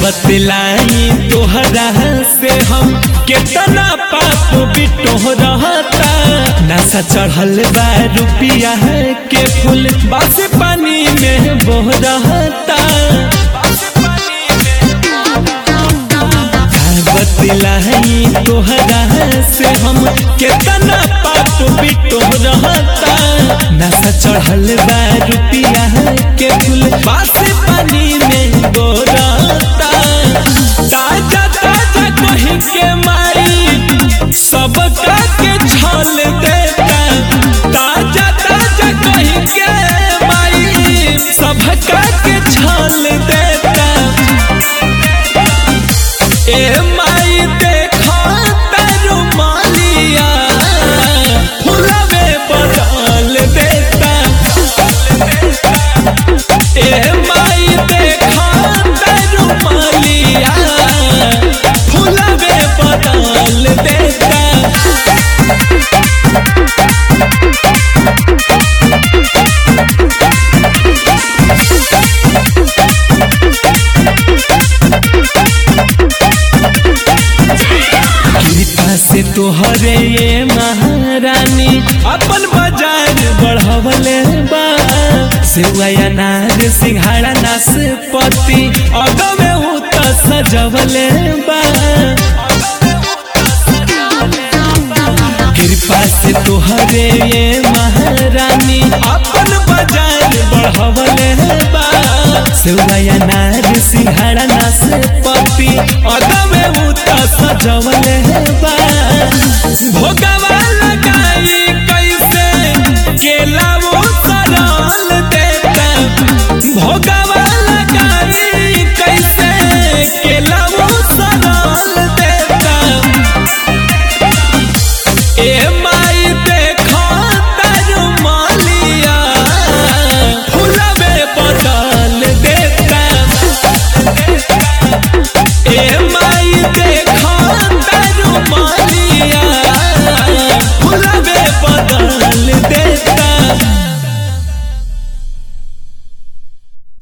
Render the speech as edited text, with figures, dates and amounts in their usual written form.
बतलाई तोहरा से हम कितना पाप बिटो रहता। नशा चढ़ल बा रुपिया के फूल बस पानी में बोह रहता। बतलाई तोहरा से हम कितना पाप बिटो रहता। नशा चढ़ल बा रुपिया के फूल बस पानी में बोह रहता। ताजा ताजा कहीं के माई सबका के छल देता। ताजा ताजा कहीं के माई सबका के छल देता। ए माई देखो तारू मालिया फुलवे बदल देता। ए माई देखो तारू मालिया फुलवे बदल देता। कृपा से तोहरे ये महारानी अपन बाजार बढ़वले बा। सेवा अनार सिंघाड़ा नाशपाती अगमे हो त सजवले बा। कृपा से तोहरे ये महारानी अपन बाजार बढ़वले बा। सेवा अनार सिंघाड़ा नाशपाती अगमे हो त सजवले बा।